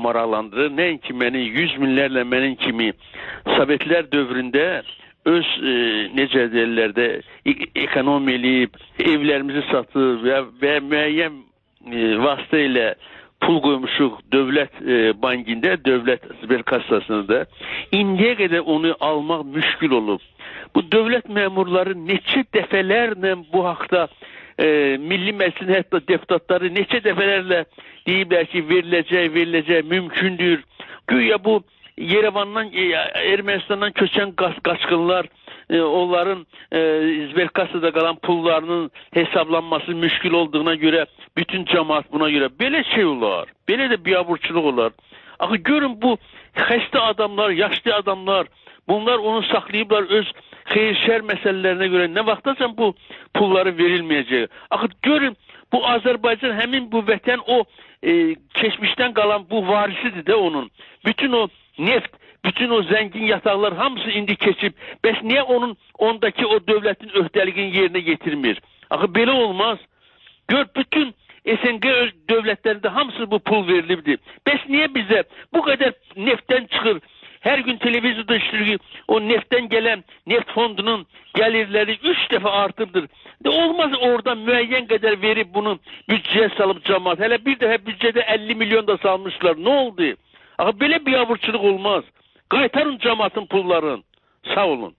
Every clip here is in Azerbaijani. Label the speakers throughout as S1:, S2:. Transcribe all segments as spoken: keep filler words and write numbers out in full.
S1: maraqlandırır. Nəinki məni yüz minlərlə mənim kimi Sovetlər dövründə öz e, necə deyirlər də ekonom eləyib, evlərimizi satıb və, və müəyyən e, vasitə ilə pul qoymuşuq dövlət e, bankində, dövlət sber kassasında. İndiyə qədər onu almaq müşkül olub. Bu dövlət məmurları neçə dəfələrlə bu haqda e, Milli Məclisin hətta deputatları neçə dəfələrlə deyiblər ki, veriləcək, veriləcək, mümkündür. Güya bu Yerevandan, Ermənistandan köçən qaç qaçqınlar, e, onların e, Zberkassada qalan pullarının hesablanması müşkül olduğuna görə bütün cəmaat buna görə belə şey olar. Belə də biabırçılıq olar. Axı görün bu xəstə adamlar, yaşlı adamlar, bunlar onu saxlayıblar öz xeyir-şər məsələlərinə görə. Nə vaxtacan bu pulları verilməyəcək? Axı görün bu Azərbaycan həmin bu vətən o e, keçmişdən qalan bu varisidir də onun. Bütün o neft, bütün o zəngin yataqlar hamısı indi keçib. Bəs niyə onun ondakı o dövlətin öhdəligini yerinə getirmir? Axı belə olmaz. Gör, bütün S N G dövlətlərində hamısı bu pul verilibdir. Bəs niyə bizə bu qədər neftdən çıxır? Hər gün televizorda işləyir, o neftdən gələn neft fondunun gəlirləri üç dəfə artıbdır. De olmaz oradan müəyyən qədər verib bunu büdcəyə salıb cəmaat. Hələ bir dəfə büdcədə əlli milyon da salmışlar. Nə oldu? Axı belə biabırçılıq olmaz. Qaytarın cəmaatın pullarını. Sağ olun.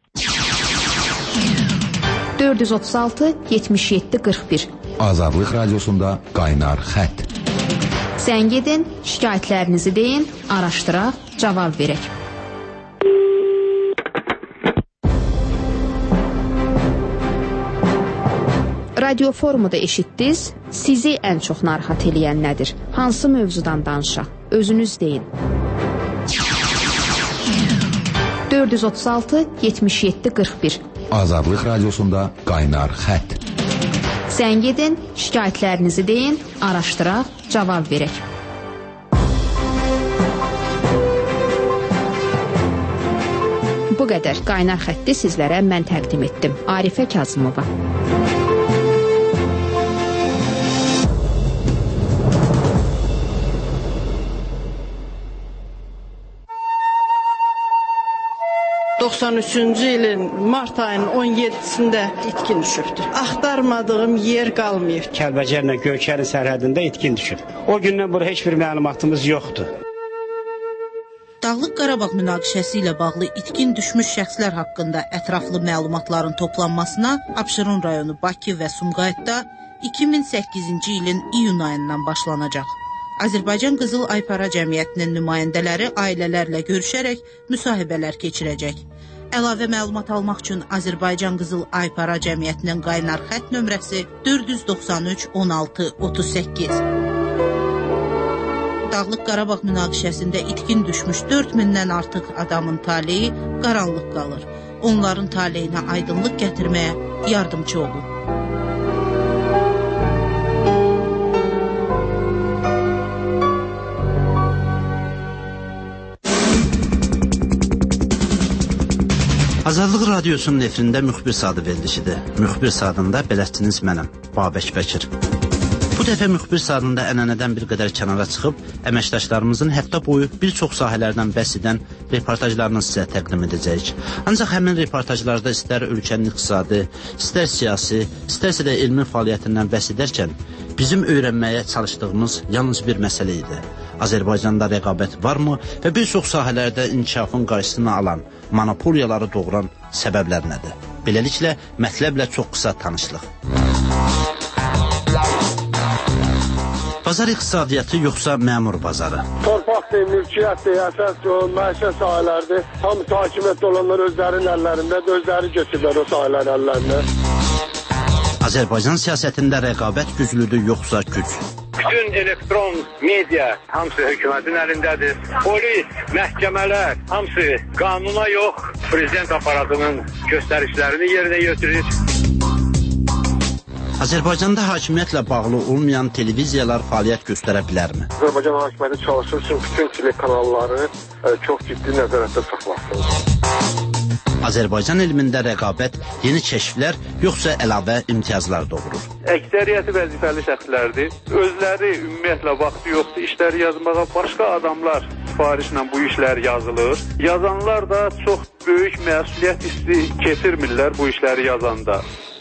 S2: dörd yüz otuz altı yetmiş yeddi qırx bir
S3: Azadlıq Radiosunda Qaynar Xətt.
S2: Zəng edin, şikayətlərinizi deyin, araşdıraq, cavab verək. Radio Forumu'da eşitdiniz. Sizi ən çox narahat eləyən nədir? Hansı mövzudan danışaq? Özünüz deyin. dörd yüz otuz altı yetmiş yeddi qırx bir
S3: Azadlıq Radiosunda Qaynar Xətt.
S2: Zəng edin, şikayətlərinizi deyin, araşdıraq, cavab verək. Bu qədər Qaynar Xətti sizlərə mən təqdim etdim. Arifə Kazımova.
S4: doxsan üçüncü ilin mart ayının on yeddisində itkin düşübdür. Axtarmadığım yer qalmayıb.
S5: Kəlbəcərlə Göyçərin sərhədində itkin düşüb. O gündən bura heç bir məlumatımız yoxdur.
S6: Dağlıq Qarabağ münaqişəsi ilə bağlı itkin düşmüş şəxslər haqqında ətraflı məlumatların toplanmasına Abşeron rayonu Bakı və Sumqayıtda iki min səkkizinci ilin iyun ayından başlanacaq. Azərbaycan Qızıl Aypara Cəmiyyətinin nümayəndələri ailələrlə görüşərək müsahibələr keçirəcək. Əlavə məlumat almaq üçün Azərbaycan Qızıl Aypara Cəmiyyətinin Qaynar Xətt nömrəsi dörd yüz doxsan üç on altı otuz səkkiz. Dağlıq Qarabağ münaqişəsində itkin düşmüş dörd mindən artıq adamın taleyi qaranlıq qalır. Onların taleyinə aydınlıq gətirməyə yardımcı olun.
S7: Azadlıq Radiosunun efirində müxbir saatı verilişidir. Müxbir saatında bələdçiniz mənəm, Babək Bəkir. Bu dəfə müxbir saatında ənənədən bir qədər kənara çıxıb, əməkdaşlarımızın həftə boyu bir çox sahələrdən bəhs edən reportajlarını sizə təqdim edəcəyik. Ancaq həmin reportajlarda istər ölkənin iqtisadi, istər siyasi, istərsə də elmi fəaliyyətindən bəhs edərkən, bizim öyrənməyə çalışdığımız yalnız bir məsələ idi. Azərbaycanda rəqabət varmı və bir çox sahələrdə inkişafın qarşısını alan, monopoliyaları doğuran səbəblər nədir? Beləliklə, mətləblə çox qısa tanışlıq. Bazar iqtisadiyyatı yoxsa məmur bazarı?
S8: Torpaqdır, mülkiyyətdir, əsas məişət sahələrdir. Hamısı hakimiyyətdə olanlar özlərinin əllərində, özləri geçirlər o sahələrin əllərində.
S7: Azərbaycan siyasətində rəqabət güclüdür yoxsa güc?
S9: Bütün elektron media hamısı hökumətin əlindədir. Polis, məhkəmələr hamısı qanuna yox, prezident aparatının göstərişlərini yerinə götürür.
S7: Azərbaycanda hakimiyyətlə bağlı olmayan televiziyalar fəaliyyət göstərə bilərmi?
S8: Azərbaycan hakimiyyəti çalışır ki, bütün telekanalları çox ciddi nəzarətdə saxlasın.
S7: Azərbaycan elmində rəqabət yeni kəşflər yoxsa əlavə imtiyazlar doğurur?
S9: Əksəriyyəti vəzifəli şəxslərdir. Özləri ümumiyyətlə vaxtı yoxdur işləri yazmağa. Başqa adamlar sifarişlə bu işlər yazılır. Yazanlar da çox böyük məsuliyyət hissi keçirmirlər bu işləri yazanda.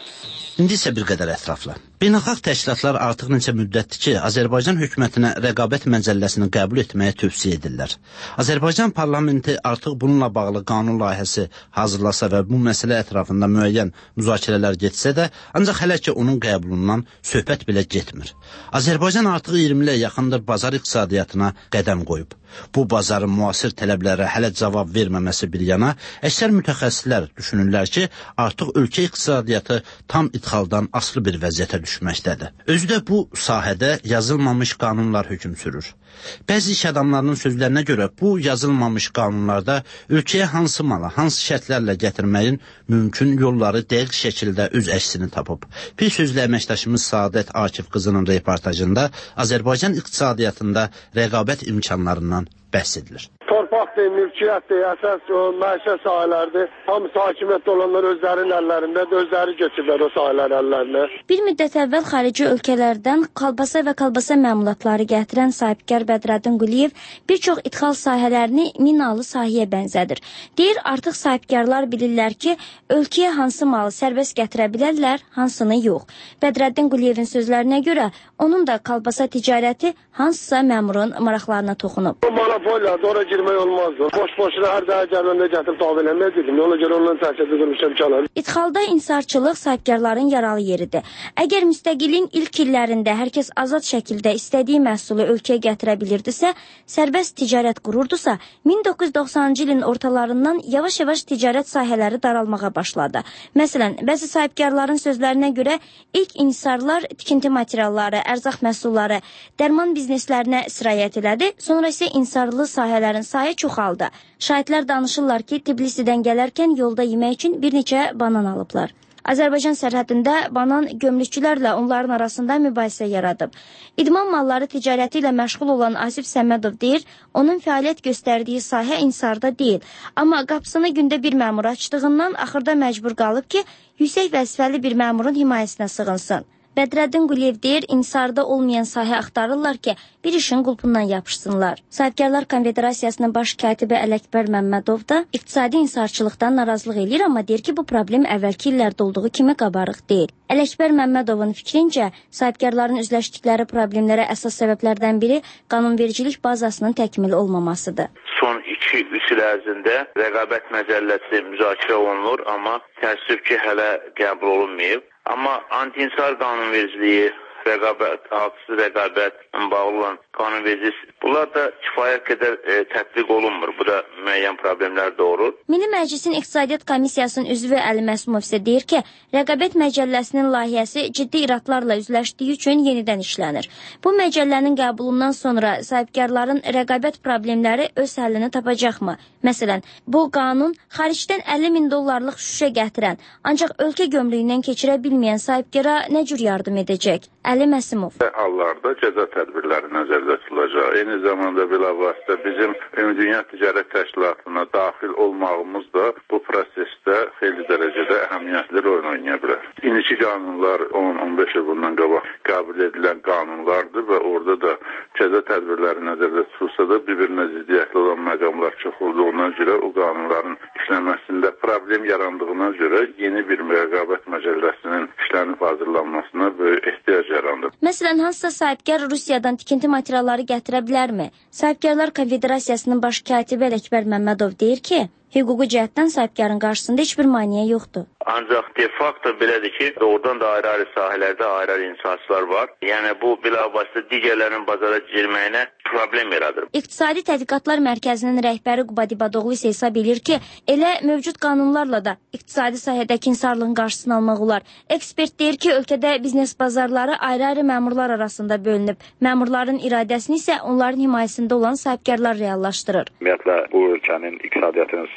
S7: İndi isə bir qədər ətraflı. Beynəlxalq təşkilatlar artıq neçə müddətdir ki, Azərbaycan hökumətinə rəqabət məcəlləsini qəbul etməyə tövsiyə edirlər. Azərbaycan parlamenti artıq bununla bağlı qanun layihəsi hazırlasa və bu məsələ ətrafında müəyyən müzakirələr getsə də, ancaq hələ ki onun qəbulundan söhbət belə getmir. Azərbaycan artıq iyirmi ilə yaxındır bazar iqtisadiyyatına qədəm qoyub. Bu bazarın müasir tələblərə hələ cavab verməməsi bir yana, əksər mütəxəssislər düşünürlər ki, artıq ölkə iqtisadiyyatı tam idxaldan asılı bir vəziyyətə düşməkdədir. Özü də bu sahədə yazılmamış qanunlar hökm sürür. Bəzi iş adamlarının sözlərinə görə bu yazılmamış qanunlarda ölkəyə hansı mala, hansı şərtlərlə gətirməyin mümkün yolları dəqiq şəkildə öz əksini tapıb. Bir sözlə əməkdaşımız Saadət Akif qızının reportajında Azərbaycan iqtisadiyyatında rəqabət imkanlarından bəhs edilir.
S8: Torpaqdır, mülkiyyətdir, əsas o məişət sahələrdir. Hamısı hakimiyyətdə olanlar özlərinin əllərində, özləri keçirlər o sahələr əllərinə.
S10: Bir müddət əvvəl xarici ölkələrdən kolbasa və kolbasa məmulatları gətirən sahibkar Bədrəddin Quliyev bir çox idxal sahələrini minalı sahəyə bənzədir. Deyir, artıq sahibkarlar bilirlər ki, ölkəyə hansı malı sərbəst gətirə bilərlər, hansını yox. Bədrəddin Quliyevin sözlərinə görə, onun da kolbasa ticarəti hansısa məmurun maraqlarına toxunub.
S8: O monopoliya, ora girmək olmazdı. Boş-boşuna hər dəqiqə gələndə gətirib davam eləməyəcəkdim. Ona görə ondan təsirli durmuşam kənar.
S10: İdxalda insarçılıq sahibkarların yaralı yeridir. Əgər müstəqilliyin ilk illərində hər kəs azad şəkildə istədiyi məhsulu ölkəyə gətirə bilirdisə, sərbəst ticarət qururdusa, min doqquz yüz doxsanıncı ilin ortalarından yavaş-yavaş ticarət sahələri daralmağa başladı. Məsələn, bəzi sahibkarların sözlərinə görə ilk insarlar tikinti materialları, ərzaq məhsulları, dərman bizneslərinə sirayət elədi, sonra isə insarlı sahələrin sayı çoxaldı. Şahidlər danışırlar ki, Tbilisidən gələrkən yolda yemək üçün bir neçə banan alıblar. Azərbaycan sərhədində banan gömrükçülərlə onların arasında mübahisə yaradıb. İdman malları ticarəti ilə məşğul olan Asif Səmədov deyir, onun fəaliyyət göstərdiyi sahə insarda deyil. Amma qapısını gündə bir məmur açdığından axırda məcbur qalıb ki, yüksək vəzifəli bir məmurun himayəsinə sığınsın. Bədrəddin Quliyev deyir, insarda olmayan sahə axtarırlar ki, bir işin qulpundan yapışsınlar. Sahibkarlar Konfederasiyasının baş katibi Ələkbər Məmmədov da iqtisadi insarçılıqdan narazılıq edir, amma deyir ki, bu problem əvvəlki illərdə olduğu kimi qabarıq deyil. Ələkbər Məmmədovun fikrincə, sahibkarların üzləşdikləri problemlərə əsas səbəblərdən biri qanunvericilik bazasının təkmil olmamasıdır.
S9: Son iki üç il ərzində rəqabət məcəlləsi müzakirə olunur, amma təəssüf ki, hələ qəbul olunmayıb. Amma anti-insar qanunvericiliyi, rəqabət, haqsız rəqabət bağlı olan qanunvericilik, bunlar da kifayət qədər e, tətbiq olunmur. Bu da müəyyən problemlər doğurur.
S10: Milli Məclisin İqtisadiyyat Komissiyasının üzvü Əli Məsumov isə deyir ki, rəqabət məcəlləsinin layihəsi ciddi iradlarla üzləşdiyi üçün yenidən işlənir. Bu məcəllənin qəbulundan sonra sahibkarların rəqabət problemləri öz həllini tapacaqmı? Məsələn, bu qanun xaricdən əlli min dollarlıq şüşə gətirən, ancaq ölkə gömrüyündən keçirə bilməyən sahibkara nə cür yardım edəcək? Əli Məsumov.
S11: Hallarda cəza tədbirləri nəzərdə tutulacaq. Eyni zamanda bilavasitə bizim Ümumdünya Ticarət Təşkilatına daxil olmağımız da bu prosesdə xeyli dərəcədə əhəmiyyətli rol oynaya bilər. İndiki qanunlar on on beş il bundan qabaq qəbul edilən qanunlardır və orada da cəza tədbirləri nəzərdə tutulsa da bir-birinə ziddiyyətli olan məqamlar çox olduğuna görə o qanunların işləməsində problem yarandığına görə yeni bir rəqabət məcəlləsinin işlənib hazırlanmasına böyük ehtiyac yarandı.
S10: Məsələn, hansısa sahibkar Rusiyadan tikinti materialları gətirə bilərmi? Sahibkarlar Konfederasiyasının baş katibi Ələkbər Məmmədov deyir ki, hüquqi cəhətdən sahibkarın qarşısında heç bir maneə yoxdur.
S9: Ancaq de facto belədir ki, doğrudan da ayrı-ayrı sahələrdə ayrı-ayrı insanslar var. Yəni bu bilavasitə digərlərinin bazara girməyinə problem yaradır.
S10: İqtisadi Tədqiqatlar Mərkəzinin rəhbəri Qubadi Badoğlu isə hesab edir ki, elə mövcud qanunlarla da iqtisadi sahədəki insarlığın qarşısını almaq olar. Ekspert deyir ki, ölkədə biznes bazarları ayrı-ayrı məmurlar arasında bölünüb. Məmurların iradəsini isə onların himayəsində olan sahibkarlar reallaşdırır.
S11: Ümumiyyətlə bu ölkənin iqtisadiyyatının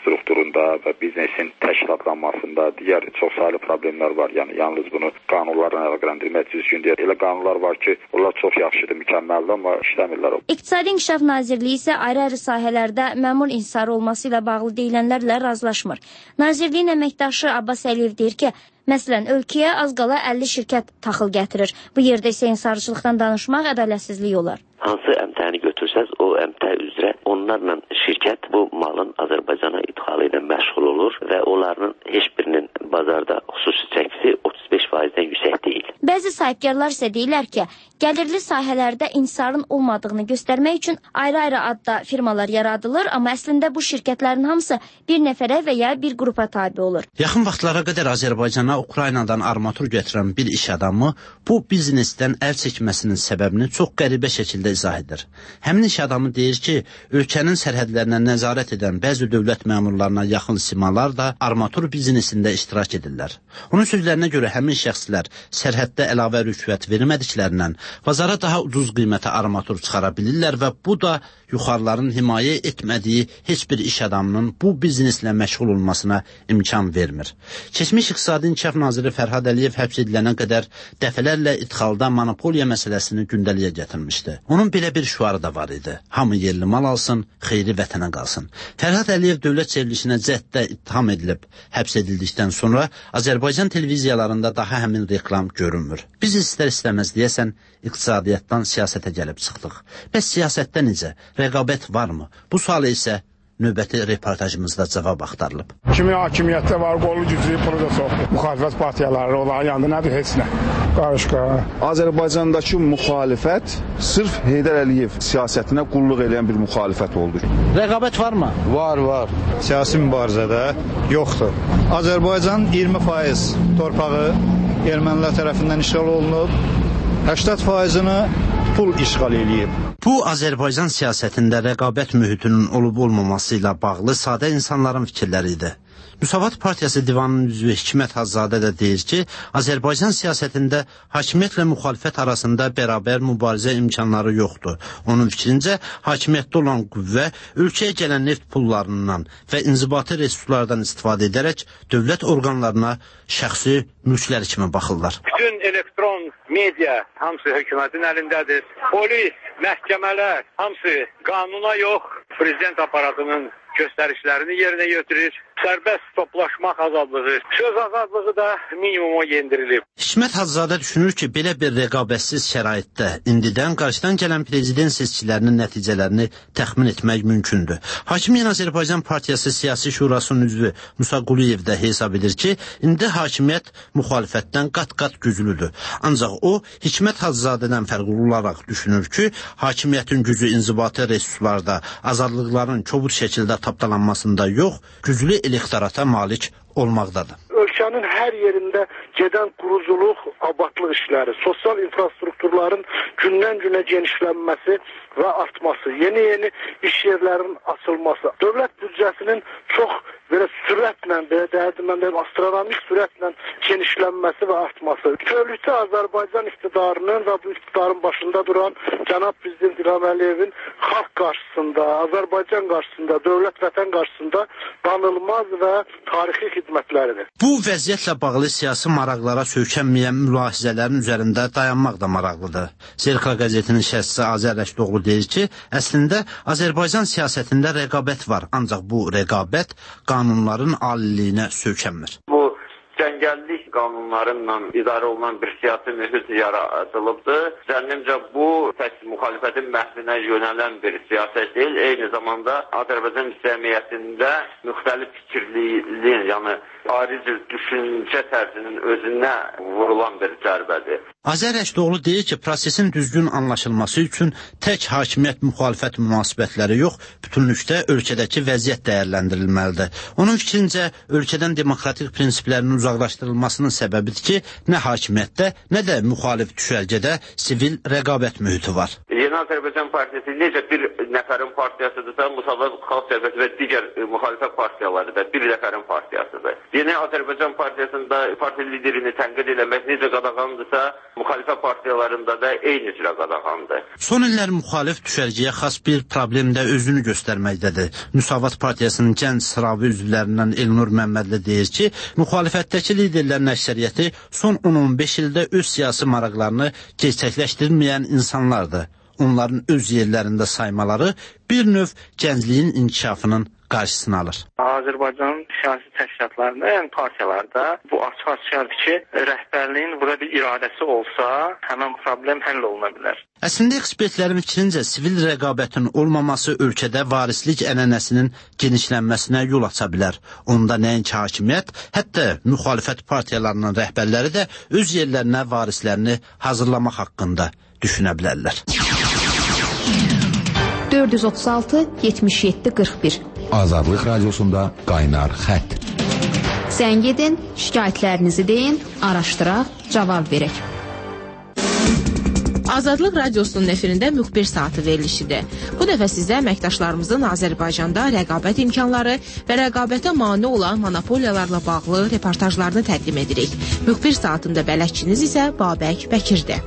S11: infrastrukturunda və biznesin təşkilatlanmasında digər çoxsaylı problemlər var. Yəni yalnız bunu qanunlarla əlaqələndirmək düzgün deyil. Elə qanunlar var ki, onlar çox yaxşıdır, mükəmməldir, amma işləmirlər.
S10: İqtisadi İnkişaf Nazirliyi isə ayrı-ayrı sahələrdə məmur inhisarı olması ilə bağlı deyilənlərlə razılaşmır. Nazirliyin əməkdaşı Abbas Əliyev deyir ki, məsələn, ölkəyə az qala əlli şirkət taxıl gətirir. Bu yerdə isə inhisarçılıqdan danışmaq ədalətsizlik olar.
S12: Hansı əmtəni götürsəz, o əmtə üzrə onlarla şirkət bu malın Azərbaycana idxalı ilə məşğul olur və onların heç birinin bazarda xüsusi çəkisi otuz beş faizdən yüksək deyil.
S10: Bəzi sahibkarlar isə deyirlər ki, gəlirli sahələrdə inhisarın olmadığını göstərmək üçün ayrı-ayrı adda firmalar yaradılır, amma əslində bu şirkətlərin hamısı bir nəfərə və ya bir qrupa tabi olur.
S7: Yaxın vaxtlara qədər Azərbaycana Ukraynadan armatur gətirən bir iş adamı bu biznesdən əl çəkməsinin səbəbini çox qəribə şəkildə izah edir. Həmin iş adamı deyir ki, ölkənin sərhədlərinə nəzarət edən bəzi dövlət məmurlarına yaxın simalar da armatur biznesində iştirak edirlər. Onun sözlərinə görə həmin şəxslər sərhəddə əlavə rüşvət vermədiklərindən bazara daha ucuz qiymətə armatur çıxara bilirlər və bu da yuxarıların himayə etmədiyi heç bir iş adamının bu bizneslə məşğul olmasına imkan vermir. Keçmiş İqtisadi İnkişaf Naziri Fərhad Əliyev həbs edilənə qədər dəfələrlə idxalda monopoliya məsələsini gündəliyə gətirmişdi. Onun belə bir şüarı da var idi. Hamı yerli mal alsın, xeyri vətənə qalsın. Fərhad Əliyev dövlət çevrilişinə cəhddə ittiham edilib, həbs edildikdən sonra Azərbaycan televiziyalarında daha həmin reklam görünmür. Biz istər-istəməz deyəsən iqtisadiyyatdan siyasətə gəlib çıxdıq. Bəs siyasətdə necə? Rəqabət varmı? Bu sualı isə növbəti reportajımızda cavab axtarılıb.
S13: Kimi hakimiyyətdə var, qolu güclü pulu da çoxdur. Müxalifət partiyaları onların yanında nədir? Heç nə. Qarışqa.
S14: Azərbaycandakı müxalifət sırf Heydər Əliyev siyasətinə qulluq edən bir müxalifət oldu.
S7: Rəqabət varmı?
S15: Var, var. Siyasi mübarizədə yoxdur. Azərbaycan iyirmi faiz torpağı ermənilər tərəfindən işğal olunub, səksən faizini pul işğal eləyib.
S7: Bu, Azərbaycan siyasətində rəqabət mühitinin olub-olmaması ilə bağlı sadə insanların fikirləri idi. Müsavat Partiyası divanının üzvü Hikmət Hacızadə də deyir ki, Azərbaycan siyasətində hakimiyyətlə müxalifət arasında bərabər mübarizə imkanları yoxdur. Onun fikrincə, hakimiyyətdə olan qüvvə ölkəyə gələn neft pullarından və inzibati resurslardan istifadə edərək dövlət orqanlarına şəxsi mülkləri kimi baxırlar.
S16: Bütün elektron media hamısı hökumətin əlindədir. Polis, məhkəmələr hamısı qanuna yox, prezident aparatının göstərişlərini yerinə götürür. Sərbəst toplaşmaq azadlığı, söz azadlığı da minimuma yendirilib.
S7: Hikmət Hacızadə düşünür ki, belə bir rəqabətsiz şəraitdə indidən qarşıdan gələn prezident seçkilərinin nəticələrini təxmin etmək mümkündür. Hakimiyyət Azərbaycan Partiyası Siyasi Şurasının üzvü Musa Quliyev də hesab edir ki, indi hakimiyyət müxalifətdən qat-qat güclüdür. Ancaq o, Hikmət Hacızadədən fərqli olaraq düşünür ki, hakimiyyətin gücü inzibati resurslarda, azadlıqların kobud şəkildə tapdalanmasında yox, güclü elektorata malik olmaqdadır.
S8: Ölkənin hər yerində gedən quruculuq, abadlıq işləri, sosial infrastrukturların gündən-günə genişlənməsi və artması, yeni-yeni iş yerlərinin açılması, dövlət büdcəsinin çox belə sürətlə, belə deyərdim mən deyəm, astronomik sürətlə genişlənməsi və artması. Bütövlükdə Azərbaycan iqtidarının və bu iqtidarın başında duran cənab prezident İlham Əliyevin xalq qarşısında, Azərbaycan qarşısında, dövlət vətən qarşısında danılmaz və tarixi xidmətləridir.
S7: Bu vəziyyətlə bağlı siyasi maraqlara söykənməyən mülahizələrin üzərində dayanmaq da maraqlıdır. Zerka qəzetinin şəxsi Azər Rəşdoğlu deyir ki, əslində Azərbaycan siyasətində rəqabət var, ancaq bu rəqabət qanunların aliliyinə söykənmir.
S9: Bu cəngəllik qanunlarıyla idarə olunan bir siyasi mühit yaradılıbdır. Zənnimcə bu tək müxalifətin məhvinə yönələn bir siyasət deyil, eyni zamanda Azərbaycan cəmiyyətində müxtəlif fikirliliyin, yəni ayrıca düşüncə tərzinin özünə vurulan bir zərbədir.
S7: Azər Rəşdoğlu deyir ki, prosesin düzgün anlaşılması üçün tək hakimiyyət-müxalifət münasibətləri yox, bütünlükdə ölkədəki vəziyyət dəyərləndirilməlidir. Onun fikrincə, ölkədən demokratik prinsiplərin uzaqlaşdırılmasının səbəbidir ki, nə hakimiyyətdə, nə də müxalif düşərgədə sivil rəqabət mühiti var.
S9: Yeni Azərbaycan Partiyası necə bir nəfərin partiyasıdırsa, Müsavat Xalq Cəbhəsi və digər müxalifət partiyaları da bir nəfərin partiyasıdır. Yeni Azərbaycan Partiyasında parti liderini tənqid eləmək necə qadağandısa, müxalifət partiyalarında da eyni cürə qadağandır.
S7: Son illər müxalif düşərgəyə xas bir problemdə özünü göstərməkdədir. Müsavat Partiyasının gənc sıravi üzvlərindən Elnur Məmmədli deyir ki, müxalifətdəki liderlərin əksəriyyəti son on on beş ildə öz siyasi maraqlarını gerçəkləşdirməyən insanlardır. Onların öz yerlərində saymaları bir növ gəncliyin inkişafının qarşısını alır.
S17: Azərbaycan siyasi təşkilatlarında, yəni partiyalarda bu açıq-açıqdır ki, rəhbərliyin burada bir iradəsi olsa, həmin problem həll oluna bilər.
S7: Əslində ekspertlərin fikrincə sivil rəqabətin olmaması ölkədə varislik ənənəsinin genişlənməsinə yol aça bilər. Onda nəinki hakimiyyət, hətta müxalifət partiyalarının rəhbərləri də öz yerlərinə varislərini hazırlamaq haqqında düşünə bilərlər.
S2: dörd yüz otuz altı yetmiş yeddi qırx bir
S3: Azadlıq Radiosunda Qaynar Xətt.
S2: Zəng edin, şikayətlərinizi deyin, araşdıraq, cavab verək.
S18: Azadlıq Radiosunun efirində müxbir saatı verilişidir. Bu dəfə sizə əməkdaşlarımızın Azərbaycanda rəqabət imkanları və rəqabətə mane olan monopoliyalarla bağlı reportajlarını təqdim edirik. Müxbir saatında bələdçiniz isə Babək Bəkirdir.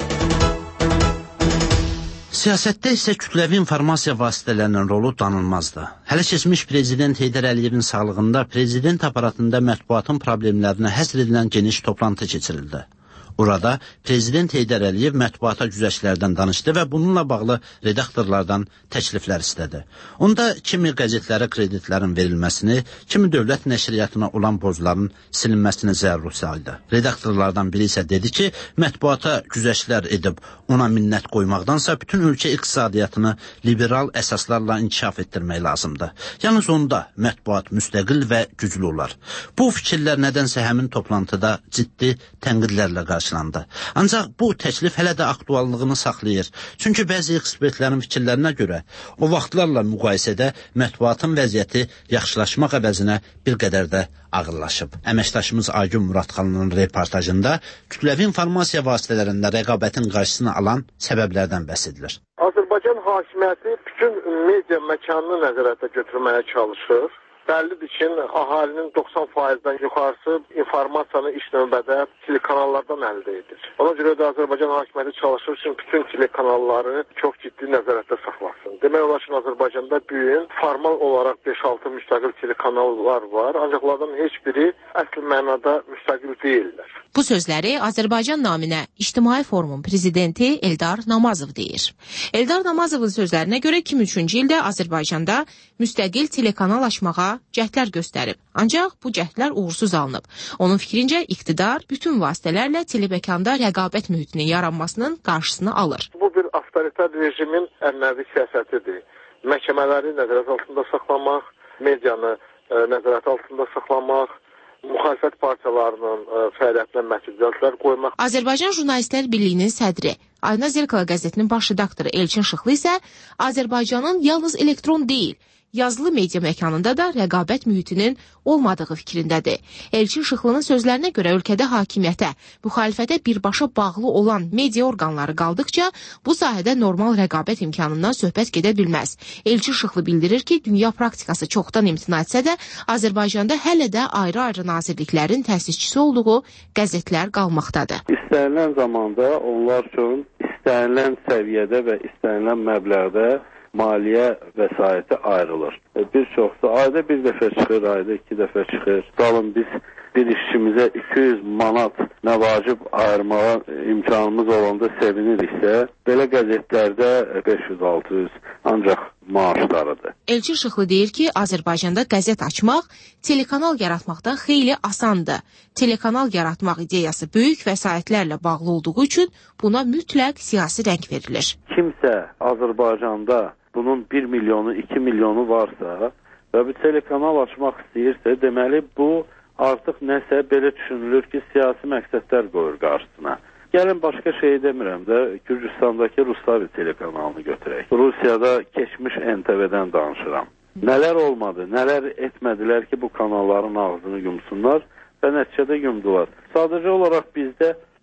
S7: Siyasətdə isə kütləvi informasiya vasitələrinin rolu danılmazdır. Hələ keçmiş prezident Heydər Əliyevin sağlığında prezident aparatında mətbuatın problemlərinə həsr edilən geniş toplantı keçirildi. Orada prezident Heydər Əliyev mətbuata güzəştlərdən danışdı və bununla bağlı redaktorlardan təkliflər istədi. Onda kimi qəzetlərə kreditlərin verilməsini, kimi dövlət nəşriyyatına olan borcların silinməsini zəruri saydı. Redaktorlardan biri isə dedi ki, mətbuata güzəştlər edib ona minnət qoymaqdansa bütün ölkə iqtisadiyyatını liberal əsaslarla inkişaf etdirmək lazımdır. Yalnız onda mətbuat müstəqil və güclü olar. Bu fikirlər nədənsə həmin toplantıda ciddi tənqidlərlə qarşı Ancaq bu təklif hələ də aktuallığını saxlayır. Çünki bəzi ekspertlərin fikirlərinə görə o vaxtlarla müqayisədə mətbuatın vəziyyəti yaxşılaşmaq əvəzinə bir qədər də ağırlaşıb. Əməkdaşımız Aygün Muradxanlının reportajında kütləvi informasiya vasitələrində rəqabətin qarşısını alan səbəblərdən bəhs edilir.
S8: Azərbaycan hakimiyyəti bütün media məkanını nəzarətə götürməyə çalışır. Bəllidir ki, əhalinin doxsan faizdən yuxarısı informasiyanı ilk növbədə telekanallardan əldə edir. Ona görə də Azərbaycan hakimiyyəti çalışır ki, bütün telekanalları çox ciddi nəzarətdə saxlasın. Demək olar ki, Azərbaycanda büyüyün formal olaraq beş altı müstəqil telekanallar var, ancaq onlardan heç biri əsl mənada müstəqil deyirlər.
S18: Bu sözləri Azərbaycan naminə İctimai Forumun prezidenti Eldar Namazov deyir. Eldar Namazovun sözlərinə görə iki min üçüncü ildə Azərbaycanda müstəqil telekanal açmağa cəhdlər göstərib. Ancaq bu cəhdlər uğursuz alınıb. Onun fikrincə iqtidar bütün vasitələrlə telebəkanda rəqabət mühitinin yaranmasının qarşısını alır.
S8: Bu bir avtoritar rejimin ənənəvi siyasətidir. Məhkəmələri nəzarət altında saxlamaq, medianı ə, nəzarət altında saxlamaq, müxalifət partiyalarının ə, fəaliyyətinə məhdudiyyətlər qoymaq.
S18: Azərbaycan Jurnalistlər Birliyinin sədri, Ayna Zerkala qəzetinin baş redaktoru Elçin Şıxlı isə Azərbaycanın yalnız elektron deyil, yazılı media məkanında da rəqabət mühitinin olmadığı fikrindədir. Elçin Şıxlının sözlərinə görə ölkədə hakimiyyətə, müxalifətə birbaşa bağlı olan media orqanları qaldıqca bu sahədə normal rəqabət imkanından söhbət gedə bilməz. Elçin Şıxlı bildirir ki, dünya praktikası çoxdan imtina etsə də Azərbaycanda hələ də ayrı-ayrı nazirliklərin təsisçisi olduğu qəzetlər qalmaqdadır.
S19: İstənilən zamanda onlar üçün istənilən səviyyədə və istənilən məbləğdə maliyyə vəsaiti ayrılır. Bir çoxsa ayda bir dəfə çıxır, ayda iki dəfə çıxır. Dalın biz bir işçimizə iki yüz manat məvacib ayırmağa imkanımız olanda seviniriksə, belə qəzetlərdə beş yüz altı yüz ancaq maaşlarıdır.
S18: Elçin Şıxlı deyir ki, Azərbaycanda qəzet açmaq, telekanal yaratmaqdan xeyli asandır. Telekanal yaratmaq ideyası böyük vəsaitlərlə bağlı olduğu üçün buna mütləq siyasi rəng verilir.
S19: Kimsə Azərbaycanda bunun bir milyonu, iki milyonu varsa və bir telekanal açmaq istəyirsə, deməli bu artıq nəsə belə düşünülür ki, siyasi məqsədlər qoyur qarşısına. Gəlin başqa şey demirəm də, Gürcüstandakı Rustavi telekanalını götürək. Rusiyada keçmiş N T V-dən danışıram. Nələr olmadı, nələr etmədilər ki, bu kanalların ağzını yumsunlar və nəticədə yumdular. Sadəcə olaraq bizdə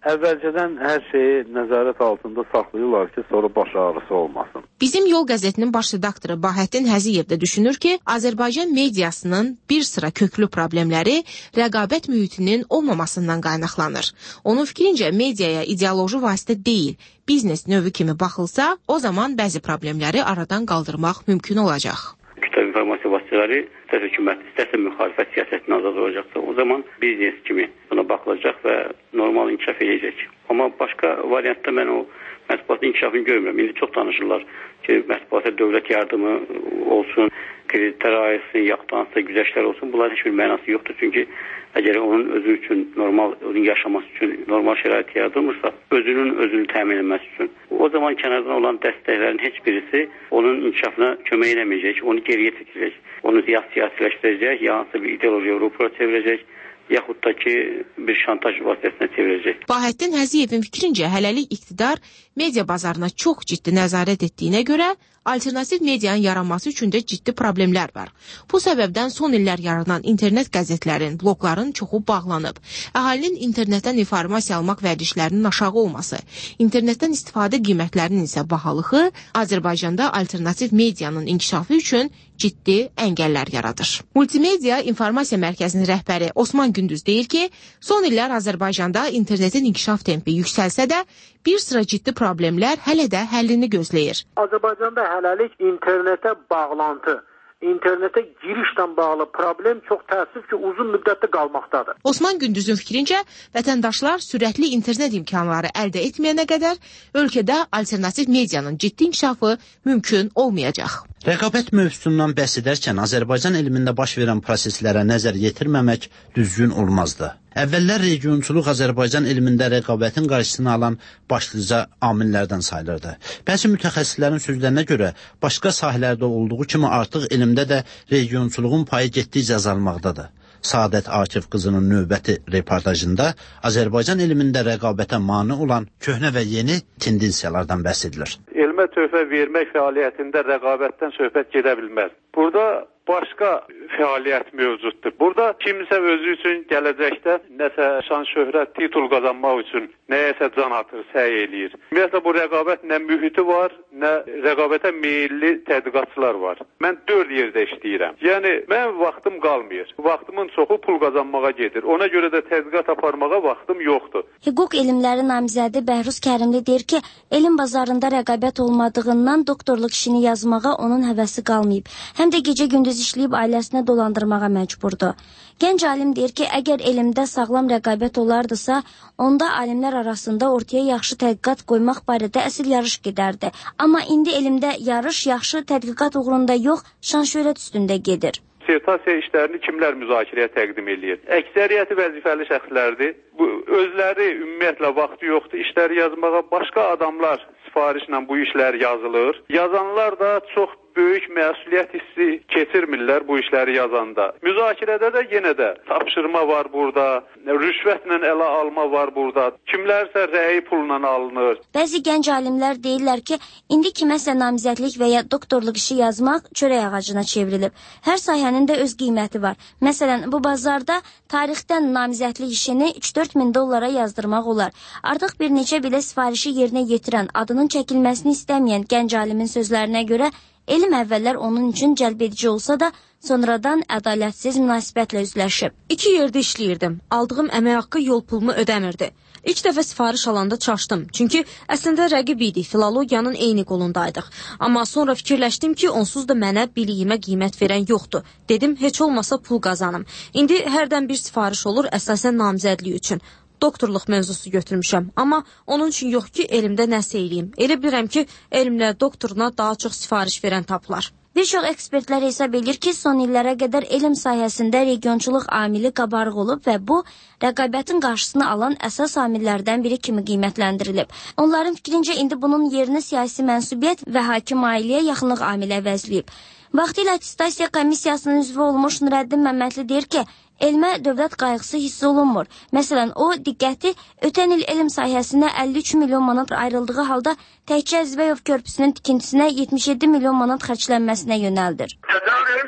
S19: əvvəlcədən hər şeyi nəzarət altında saxlayırlar ki, sonra baş ağrısı olmasın.
S18: Bizim Yol qəzetinin baş redaktoru Bahəttin Həziyev də düşünür ki, Azərbaycan mediasının bir sıra köklü problemləri rəqabət mühitinin olmamasından qaynaqlanır. Onun fikrincə mediaya ideoloji vasitə deyil, biznes növü kimi baxılsa, o zaman bəzi problemləri aradan qaldırmaq mümkün olacaq.
S20: Kütləvi informasiya vasitələri istər hökumət, istərsə müxalifət siyasətindən azad olacaqsa, o zaman biznes kimi buna baxılacaq və normal inkişaf edəcək. Amma başqa variantda mən o mətbuatın inkişafını görmürəm. İndi çox danışırlar ki, mətbuata dövlət yardımı olsun, kreditlər ayırsın, yaxdansın, güzəştlər olsun. Bunların heç bir mənası yoxdur. Çünki əgər onun özü üçün, normal, onun yaşaması üçün normal şərait yaradılmırsa, özünün özünü təmin etməsi üçün, o zaman kənardan olan dəstəklərin heç birisi onun inkişafına kömək eləməyəcək, onu geriyə çəkəcək, onu ya siyasiləşdirəcək, ya hansı bir ideolojiya rupura çevirəcək, yaxud da ki, bir şantaj vasitəsinə çevirəcək.
S18: Bahəttin Həziyevin fikrincə, hələlik iqtidar media bazarına çox ciddi nəzarət etdiyinə görə, alternativ medianın yaranması üçün də ciddi problemlər var. Bu səbəbdən son illər yaranan internet qəzetlərin, blogların çoxu bağlanıb. Əhalinin internetdən informasiya almaq vərdişlərinin aşağı olması, internetdən istifadə qiymətlərinin isə bahalığı Azərbaycanda alternativ medianın inkişafı üçün ciddi əngəllər yaradır. Multimedia İnformasiya Mərkəzinin rəhbəri Osman Gündüz deyir ki, son illər Azərbaycanda internetin inkişaf tempi yüksəlsə də, bir sıra ciddi problemlər hələ də həllini gözləyir.
S21: Azərbaycanda hələlik internetə bağlantı, internetə girişlə bağlı problem çox təəssüf ki, uzun müddətdə qalmaqdadır.
S18: Osman Gündüzün fikrincə, vətəndaşlar sürətli internet imkanları əldə etməyənə qədər ölkədə alternativ medianın ciddi inkişafı mümkün olmayacaq.
S7: Rəqabət mövzusundan bəhs edərkən Azərbaycan elmində baş verən proseslərə nəzər yetirməmək düzgün olmazdı. Əvvəllər regionçuluq Azərbaycan elmində rəqabətin qarşısını alan başlıca amillərdən sayılırdı. Bəzi mütəxəssislərin sözlərinə görə başqa sahələrdə olduğu kimi artıq elmdə də regionçuluğun payı getdikcə azalmaqdadır. Saadət Akif qızının növbəti reportajında Azərbaycan elmində rəqabətə mane olan köhnə və yeni tendensiyalardan bəhs edilir.
S19: Elmə töhfə vermək fəaliyyətində rəqabətdən söhbət gedə bilməz. Burada başqa fəaliyyət mövcuddur. Burada kimsə özü üçün gələcəkdə nəsə şan şöhrət, titul qazanmaq üçün nəyəsə can atır, səy eləyir. Ümumiyyətlə bu rəqabət nə mühiti var, nə rəqabətə meyilli tədqiqatçılar var. Mən dörd yerdə işləyirəm. Yəni mənim vaxtım qalmır. Vaxtımın çoxu pul qazanmağa gedir. Ona görə də tədqiqat aparmağa vaxtım yoxdur.
S10: Hüquq elmləri namizədi Bəhruz Kərimli deyir ki, elm bazarında rəqabət olmadığından doktorluq işini yazmağa onun həvəsi qalmayıb. Həm də gecə-gündüz işləyib ailəsinə dolandırmağa məcburdur. Gənc alim deyir ki, əgər elmdə sağlam rəqabət olardısa, onda alimlər arasında ortaya yaxşı tədqiqat qoymaq barədə əsl yarış gedərdi. Amma indi elmdə yarış yaxşı tədqiqat uğrunda yox, şan-şöhrət üstündə gedir.
S19: Dissertasiya işlərini kimlər müzakirəyə təqdim edir? Əksəriyyəti vəzifəli şəxslərdir. Bu özləri ümumiyyətlə vaxtı yoxdur işləri yazmağa. Başqa adamlar sifarişlə bu işlər yazılır. Yazanlar da çox böyük məsuliyyət hissi keçirmirlər bu işləri yazanda. Müzakirədə də yenə də tapşırma var burada, rüşvətlə ələ alma var burada. Kimlərsə rəyi pulla alınır.
S10: Bəzi gənc alimlər deyirlər ki, indi kiməsə namizədlik və ya doktorluq işi yazmaq çörək ağacına çevrilib. Hər sahənin də öz qiyməti var. Məsələn, bu bazarda tarixdən namizədlik işini üç dörd min dollara yazdırmaq olar. Artıq bir neçə belə sifarişi yerinə yetirən, adının çəkilməsini istəməyən gənc alimin sözlərinə görə elm əvvəllər onun üçün cəlbedici olsa da, sonradan ədalətsiz münasibətlə üzləşib.
S22: İki yerdə işləyirdim. Aldığım əmək haqqı yol pulumu ödəmirdi. İlk dəfə sifariş alanda çaşdım. Çünki əslində rəqib idik, filologiyanın eyni qolundaydıq. Amma sonra fikirləşdim ki, onsuz da mənə biliyimə qiymət verən yoxdur. Dedim, heç olmasa pul qazanım. İndi hərdən bir sifariş olur, əsasən namizədlik üçün. Doktorluq mövzusu götürmüşəm, amma onun üçün yox ki, elmdə nəsə eləyim. Elə bilirəm ki, elmlə doktoruna daha çox sifariş verən tapılar.
S10: Bir çox ekspertlər hesab edir ki, son illərə qədər elm sahəsində regionçuluq amili qabarıq olub və bu, rəqabətin qarşısını alan əsas amillərdən biri kimi qiymətləndirilib. Onların fikrincə indi bunun yerini siyasi mənsubiyyət və hakim ailiyə yaxınlıq amili əvəzləyib. Vaxtilə attestasiya komissiyasının üzvü olmuş Nurəddin Məmmədli deyir ki, elmə dövlət qayğısı hiss olunmur. Məsələn, o diqqəti ötən il elm sahəsinə əlli üç milyon manat ayrıldığı halda təkcə Zibəyov körpüsünün tikintisinə yetmiş yeddi milyon manat xərclənməsinə yönəldir.
S23: Təsəvvür edim ki,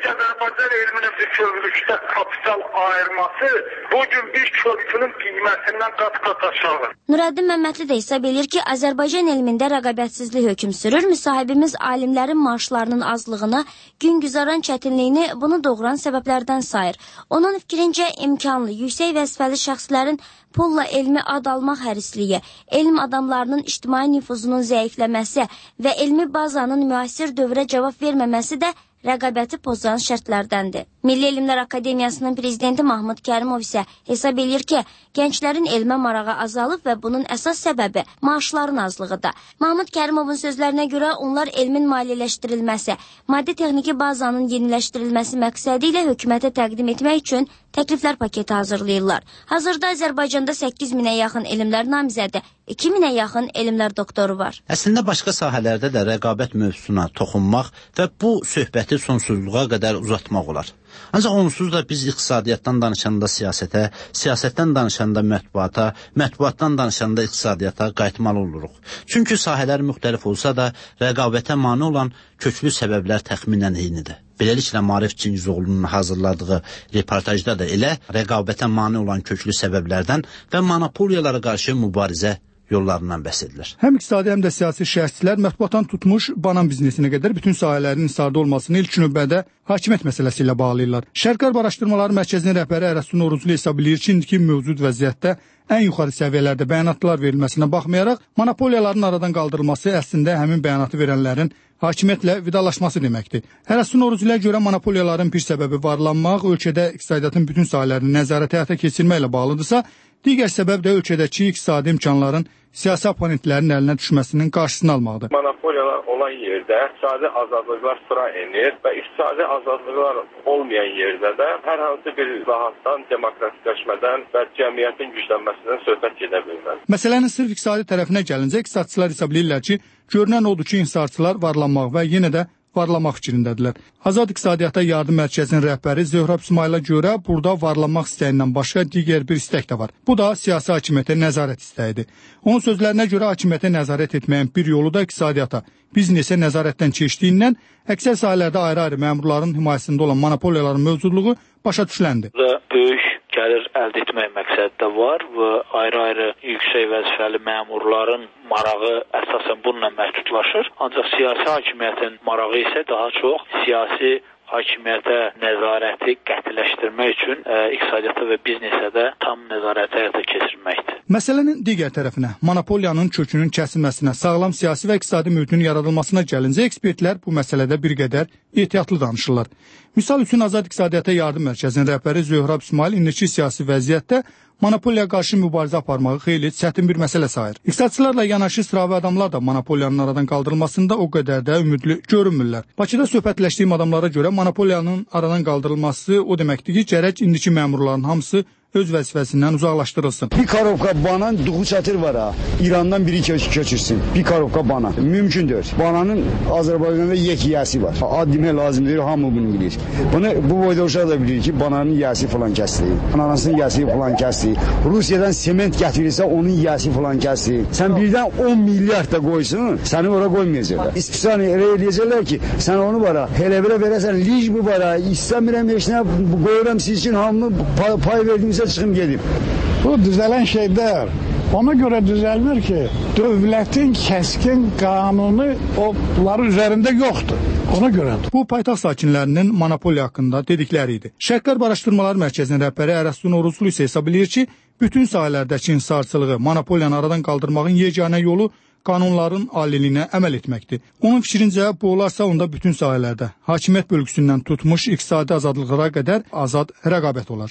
S8: Azərbaycan elminin bütövlükdə kapital ayırması bugün bir körpünün qiyməsindən qat-qat aşağı.
S10: Nurəddin Məmmədli də hesab edir ki, Azərbaycan elmində rəqabətsizlik hökm sürür. Müsahibimiz alimlərin maaşlarının azlığına, gün güzaran çətinliyini bunu doğuran səbəblərdən sayır. Onun fikrincə imkanlı, yüksək vəzifəli şəxslərin pulla elmi ad almaq hərisliyi, elm adamlarının ictimai nüfuzunun zəifləməsi və elmi bazanın müasir dövrə cavab verməməsi də rəqabəti pozan şərtlərdəndir. Milli Elmlər Akademiyasının prezidenti Mahmud Kərimov isə hesab edir ki, gənclərin elmə marağı azalıb və bunun əsas səbəbi maaşların azlığıdır. Mahmud Kərimovun sözlərinə görə onlar elmin maliyyələşdirilməsi, maddi-texniki bazanın yeniləşdirilməsi məqsədi ilə hökumətə təqdim etmək üçün təkliflər paketi hazırlayırlar. Hazırda Azərbaycanda səkkiz minə yaxın elmlər namizədi, iki minə yaxın elmlər doktoru var.
S7: Əslində başqa sahələrdə də rəqabət mövzusuna toxunmaq və bu söhbəti sonsuzluğa qədər uzatmaq olar. Ancaq onsuz da biz iqtisadiyyatdan danışanda siyasətə, siyasətdən danışanda mətbuata, mətbuatdan danışanda iqtisadiyyata qayıtmalı oluruq. Çünki sahələr müxtəlif olsa da rəqabətə mane olan köklü səbəblər təxminən eynidir. Beləliklə Maarif Cingizoğlu'nun hazırladığı reportajda da elə rəqabətə mane olan köklü səbəblərdən və monopoliyalara qarşı mübarizə yollarından bəhs edilir.
S1: Həm iqtisadi, həm də siyasi şəxslər mətbuatdan tutmuş banan biznesinə qədər bütün sahələrin insarda olmasını ilk növbədə hakimiyyət məsələsi ilə bağlayırlar. Şərq Qərb Araşdırmaları Mərkəzinin rəhbəri Ərəstu Novruzlu hesab edir ki, indiki mövcud vəziyyətdə ən yuxarı səviyyələrdə bəyanatlar verilməsinə baxmayaraq, monopoliyaların aradan qaldırılması əslində həmin bəyanatı verənlərin hakimiyyətlə vidalaşması deməkdir. Ərəstu Novruzluya görə monopoliyaların bir səbəbi varlanmaq, ölkədə iqtisadiyyatın bütün sahələrini nəzarət həyata keçirməklə bağlıdırsa, digər səbəb də ölkədəki iqtisadi imkanların siyasi oponentlərin əlinə düşməsinin qarşısını almaqdır.
S4: Monopoliyalar olan yerdə iqtisadi azadlıqlar sıra enir və iqtisadi azadlıqlar olmayan yerdə də hər hansı bir rahatdan, demokratikləşmədən və cəmiyyətin güclənməsindən söhbət gedə bilməz.
S1: Məsələnin sırf iqtisadi tərəfinə gəlincə, iqtisadçılar hesab edirlər ki, görünən odur ki, inhisarçılar varlanmaq və yenə də varlamaq fikrindədirlər. Azad İqtisadiyyata Yardım Mərkəzinin rəhbəri Zöhrab İsmayıla görə burada varlanmaq istəyindən başqa digər bir istək də var. Bu da siyasi hakimiyyətə nəzarət istəyidir. Onun sözlərinə görə hakimiyyətə nəzarət etməyin bir yolu da iqtisadiyyata, biznesə nəzarətdən keçdiyindən əksər sahələrdə ayrı-ayrı məmurların himayəsində olan monopoliyaların mövcudluğu başa düşüləndir.
S23: Böyük gəlir əldə etmək məqsədi də var və ayrı-ayrı yüksək vəzifəli məmurların marağı əsasən bununla məhdudlaşır. Ancaq siyasi hakimiyyətin marağı isə daha çox siyasi hakimiyyətə nəzarəti qətiləşdirmək üçün ə, iqtisadiyyata və biznesə də tam nəzarəti həyata keçirməkdir.
S1: Məsələnin digər tərəfinə, monopoliyanın kökünün kəsilməsinə, sağlam siyasi və iqtisadi mühitin yaradılmasına gəlincə, ekspertlər bu məsələdə bir qədər ehtiyatlı danışırlar. Misal üçün Azad İqtisadiyyata Yardım Mərkəzinin rəhbəri Zöhrab İsmayıl indiki siyasi vəziyyətdə monopoliya qarşı mübarizə aparmağı xeyli çətin bir məsələ sayır. İqtisadçılarla yanaşı sıravi adamlar da monopoliyanın aradan qaldırılmasında o qədər də ümidli görünmürlər. Bakıda söhbətləşdiyim adamlara görə monopoliyanın aradan qaldırılması o deməkdir ki, gərək indiki məmurların hamısı öz vəzifəsindən uzaqlaşdırılsın.
S24: Bir karovka banan duğu çətir var ha. İrandan biri köçürsün. Bir karovka banan. Mümkündür. Bananın Azərbaycanda yek yiyəsi var. Ad demək lazımdır, hamı bunu bilir. Bunu bu boyda uşaq da bilir ki, bananın yiyəsi falan kəsdi. Ananasının yiyəsi falan kəsdi. Rusiyadan sement gətirirsə onun yiyəsi falan kəsdi. Sən birdən on milyard da qoysun, səni ora qoymayacaqlar. İstisani elə eləyəcəklər ki, sən onu var ha, elə belə verəsən, lic bu var ha, istəmirəm heç nə, qoyuram siz üçün hamını pay verdiniz. Çıxım gedib.
S13: Bu düzələn şeylər ona görə düzəlmir ki, dövlətin kəskin qanunu onların üzərində yoxdur. Ona görədir.
S1: Bu paytaxt sakinlərinin monopoliya haqqında dedikləri idi. Şərq Qərb Araşdırmaları Mərkəzinin rəhbəri Ərəstu Novruzlu isə hesab edir ki, bütün sahələrdəki inhisarçılığı, monopoliyanı aradan qaldırmağın yeganə yolu qanunların aliliyinə əməl etməkdir. Onun fikrincə, bu olarsa onda bütün sahələrdə hakimiyyət bölgüsündən tutmuş iqtisadi azadlıqlara qədər azad rəqabət olar.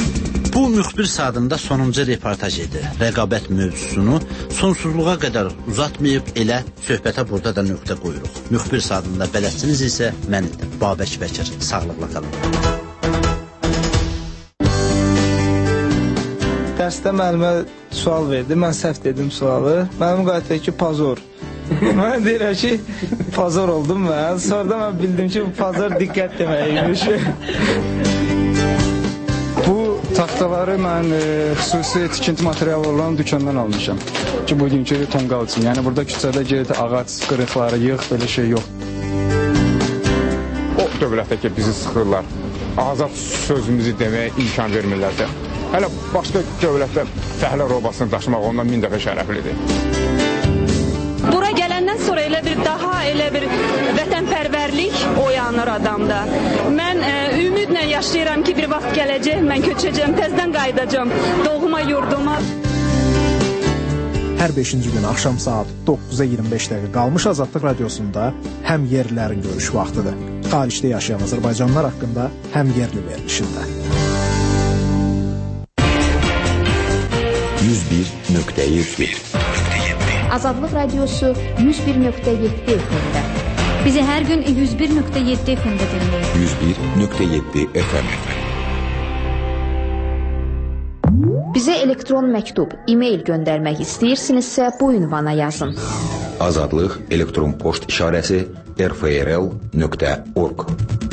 S7: Bu müxbir saatında sonuncu reportaj idi. Rəqabət mövzusunu sonsuzluğa qədər uzatmayıb elə söhbətə burada da nöqtə qoyuruq. Müxbir saatında bələdçiniz isə mən idim, Babək Bəkir. Sağlıqla qalın.
S25: Dərsdə müəllimə sual verdi, mən səhv dedim sualı. Mənim qayıtdı ki, pazor. Mən deyirəm ki, pazor oldum mən. Sonra mən bildim ki, pazor diqqət deməkmiş.
S13: Bu taxtaları mən e, xüsusi tikinti materialı olan dükkandan almışam. Ki, bugünkü tonqal üçün. Yəni, burada küçədə get, ağac qırıqları yığ, belə şey yox.
S24: O
S5: dövlətdə ki, bizi sıxırlar. Azad sözümüzü deməyə imkan vermirlərsə. Hələ başqa dövlətdə fəhlə robasını daşımaq ondan min dəfə şərəflidir.
S6: Bura gələndən sonra elə bir daha elə bir vətənpərvərlik oyanır adamda. Mən e, ümidlə yaşayıram ki, bir vaxt gələcək, mən köçəcəm, təzədən qayıdacam doğma yurduma.
S11: Hər beşinci gün axşam saat doqquza iyirmi beş dəqiqə qalmış Azadlıq Radiosunda həm yerlilərin görüş vaxtıdır. Xaricdə yaşayan Azərbaycanlılar haqqında həm yerli verilişində.
S3: yüz bir nöqtə yeddi
S2: Azadlıq Radiosu yüz bir nöqtə yeddi F M-də.
S12: Bizi hər gün yüz bir nöqtə yeddi F M-də dinləyin.
S3: yüz bir nöqtə yeddi F M.
S2: Bizə elektron məktub, e-mail göndərmək istəyirsinizsə bu ünvana yazın.
S3: Azadlıq elektron poçt işarəsi r f r l nöqtə org